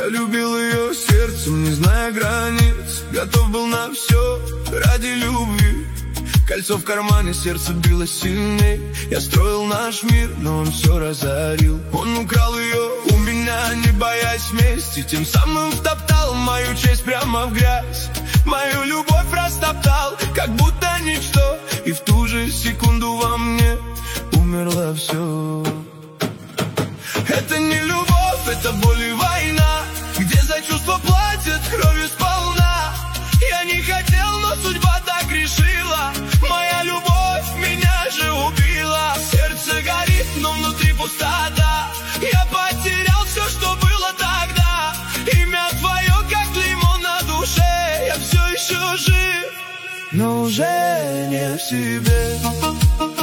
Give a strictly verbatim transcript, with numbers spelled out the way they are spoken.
любил ее сердцем, не зная границ, готов был на все ради любви. Кольцо в кармане, сердце билось сильней. Я строил наш мир, но он все разорил. Он украл ее у меня, не боясь мести, тем самым втоптал мою честь прямо в грязь. Мою любовь растоптал, как будто ничто, и в ту же секунду во мне умерло все. Это не любовь, это боль и война, где за чувство платят кровью сполна. Я не хотел, но судьба так решила. Моя любовь меня же убила. Сердце горит, но внутри пустота. Я потерял все, что было тогда. Имя твое, как лимон на душе. Я все еще жив, но уже не в себе.